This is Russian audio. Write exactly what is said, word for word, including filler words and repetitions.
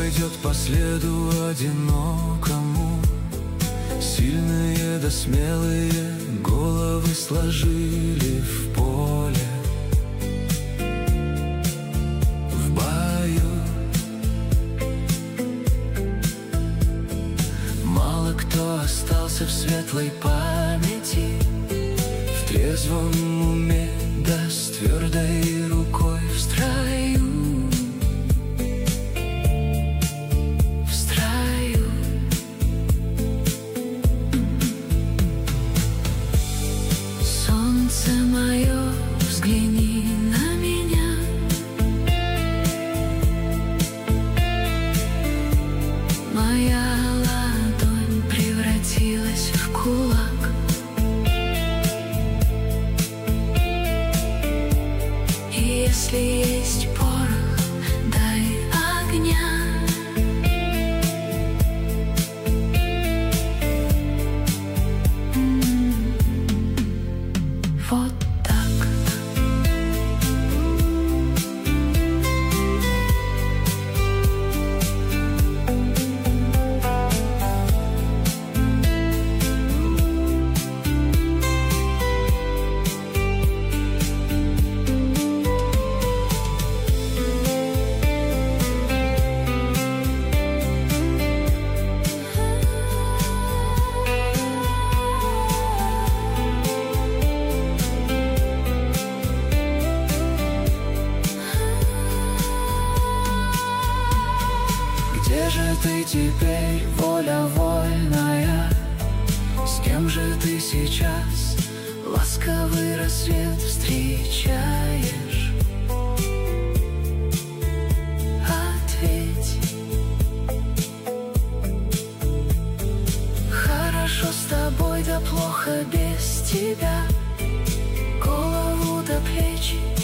пойдет по следу одинокому. Сильные да смелые головы сложили в поле, в бою. Мало кто остался в светлой памяти, в трезвом уме да с твердой рукой в строю. Мое, взгляни на меня. Моя ладонь превратилась в кулак. И если есть порох, дай огня. Вот где же ты теперь, воля вольная? С кем же ты сейчас ласковый рассвет встречаешь? Ответь. Хорошо с тобой, да плохо без тебя. Голову до плеч